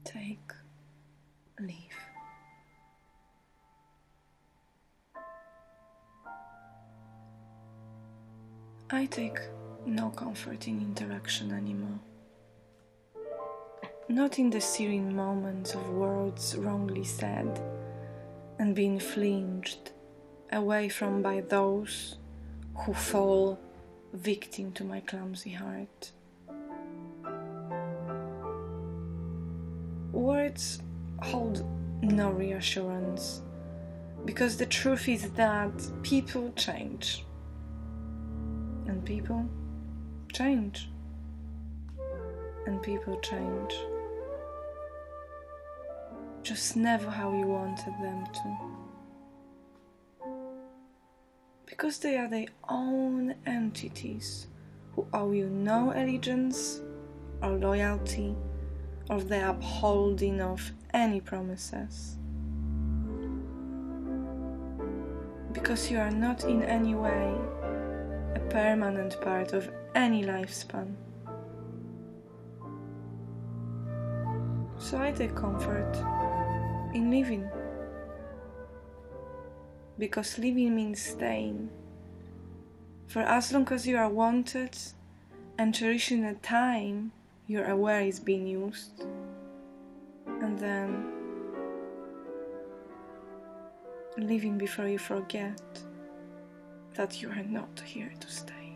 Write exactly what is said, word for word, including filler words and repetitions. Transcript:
take leave. I take no comfort in interaction anymore. Not in the serene moments of words wrongly said and being flinched away from by those who fall victim to my clumsy heart. Words hold no reassurance, because the truth is that people change, and people change, and people change, just never how you wanted them to, because they are their own entities who owe you no allegiance or loyalty or the upholding of any promises, because you are not in any way a permanent part of any lifespan. So I take comfort in living, because living means staying for as long as you are wanted and cherishing a time you're aware is being used, and then living before you forget that you are not here to stay.